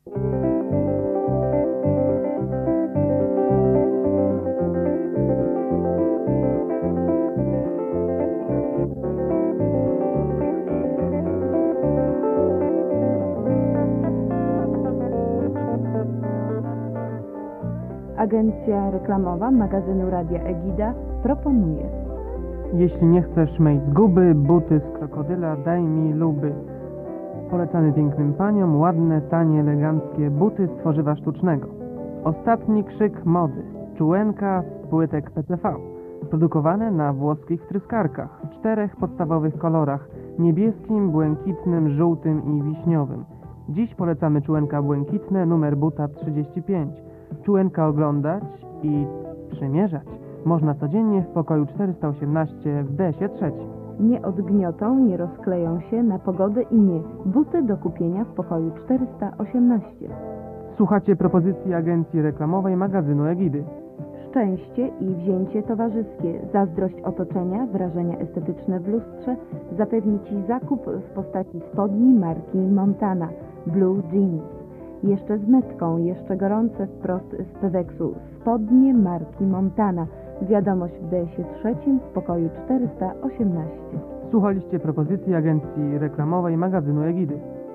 Agencja reklamowa magazynu Radia Egida proponuje. Jeśli nie chcesz mej zguby, buty z krokodyla daj mi luby. Polecamy pięknym paniom ładne, tanie, eleganckie buty z tworzywa sztucznego. Ostatni krzyk mody. Czułenka z płytek PCV. Produkowane na włoskich wtryskarkach w 4 podstawowych kolorach: niebieskim, błękitnym, żółtym i wiśniowym. Dziś polecamy czułenka błękitne, numer buta 35. Czułenka oglądać i przymierzać można codziennie w pokoju 418 w DS-ie 3. Nie odgniotą, nie rozkleją się na pogodę i nie. Buty do kupienia w pokoju 418. Słuchacie propozycji agencji reklamowej magazynu Egidy. Szczęście i wzięcie towarzyskie, zazdrość otoczenia, wrażenia estetyczne w lustrze zapewni Ci zakup w postaci spodni marki Montana Blue Jeans. Jeszcze z metką, jeszcze gorące wprost z Peweksu. Spodnie marki Montana. Wiadomość w DS-ie 3 w pokoju 418. Słuchaliście propozycji agencji reklamowej magazynu Egidy.